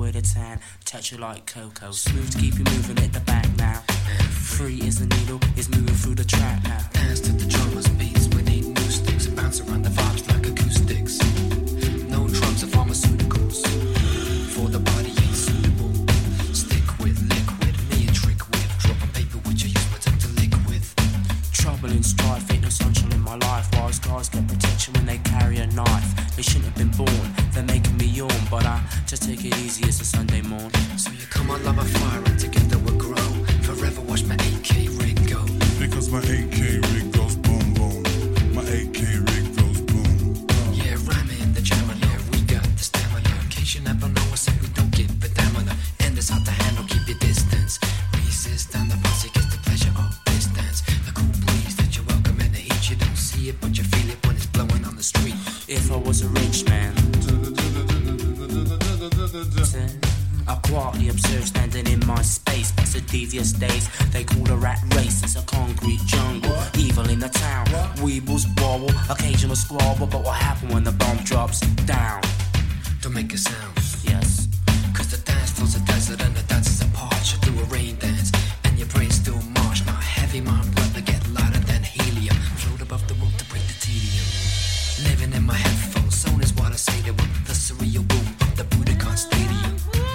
with a tan, touch you like cocoa. Smooth to keep you moving at the back now. Free as the needle is moving through the track now. Dance to the drummers beats, we need new sticks. Bounce around the vibes like acoustics. No drugs or pharmaceuticals. For the body ain't suitable. Stick with liquid, me a trick with. Drop on paper which I use my tongue to lick with. Trouble and strife, ain't no sunshine in my life. While scars get protection when they carry a knife. They shouldn't have been born, they're making me yawn. But I just take it easy, it's a Sunday morn. So you come on like a fire and together we'll grow. Forever watch my AK rig go. Because my AK rig goes boom boom. My AK rig goes boom. Yeah, ramming in the jammer, yeah, we got the stamina. In case you never know, I say we don't give a damn on her. And it's hard to handle, keep your distance. Resist and the posse gets the pleasure of distance. The cool breeze that you welcome and the heat, you don't see it, but you feel it when it's blowing on the street. If I was a rich man, I quietly observe standing in my space. That's the devious days they call the rat race. It's a concrete jungle, evil in the town. Weebles wobble, occasional squabble. But what happened when the bomb drops down? Don't make a sound. Yes. Cause the dance floor's a desert and the dancers are parched. You do a rain dance and your brain still march. My heavy mind brother get lighter than helium. Float above the room to break the tedium. Living in my headphones, soon is what I say to them. The surreal boom of the Budokan Stadium.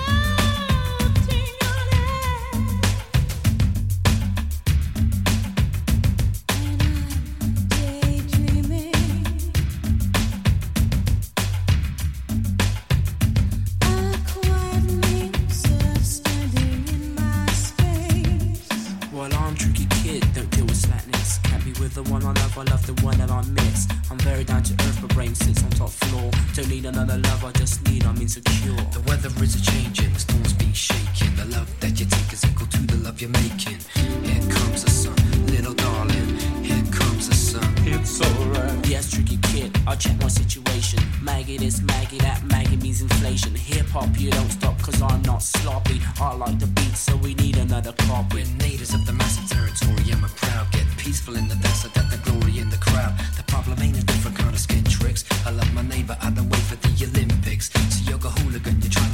Well, I'm tricky kid, don't deal with slackness. Can't be with the one I love the one that I miss. I'm very down to earth, but brain sits on top floor. Don't need another love, I just need, I'm insecure. The weather is a changing, the storm's been shaking. The love that you take is equal to the love you're making. Here comes the sun, little darling. Here comes the sun. It's alright. Yes, tricky kid, I check my situation. Maggie this, Maggie that, Maggie means inflation. Hip hop, you don't stop, cause I'm not sloppy. I like the beat, so we need another copy. We're natives of the massive territory and we're proud. Get peaceful in the desert, that the glory in the crowd. The problem ain't a different kind of skin tricks. I love my neighbor, I don't wait for the Olympics. So you're a hooligan, you try